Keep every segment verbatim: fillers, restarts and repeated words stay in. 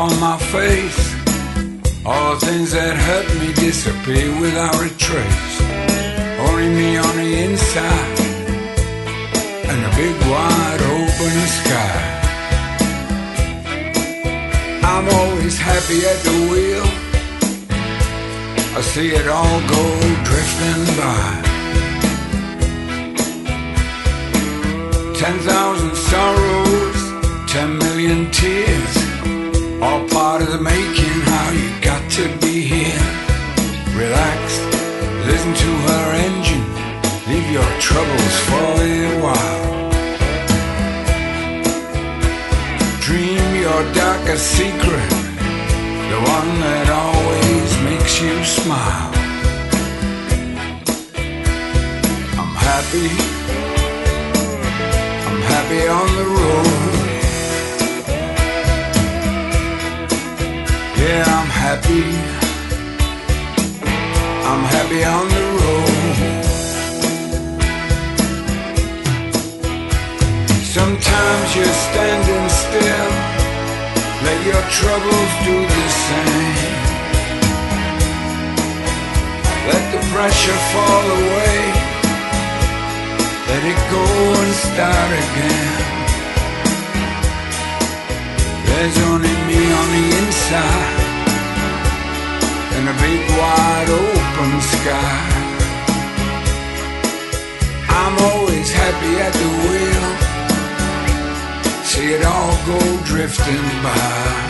on my face. All the things that hurt me disappear without a trace. Only me on the inside and a big wide open sky. I'm always happy at the wheel. I see it all go drifting by. Ten thousand sorrows, ten million tears, all part of the making. How you got to be here. Relax, listen to her engine, leave your troubles for a while. Dream your darkest secret, the one that always makes you smile. I'm happy, I'm happy on the road. Yeah, I'm happy, I'm happy on the road. Sometimes you're standing still, let your troubles do the same. Let the pressure fall away, let it go and start again. There's only me on the inside and a big wide open sky. I'm always happy at the wheel, see it all go drifting by.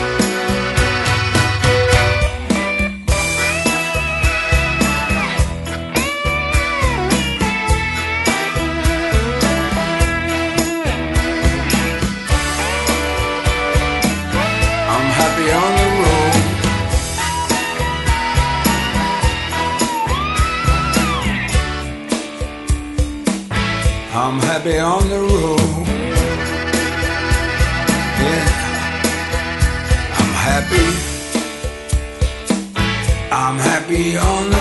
I'm happy on the road. Yeah, I'm happy. I'm happy on the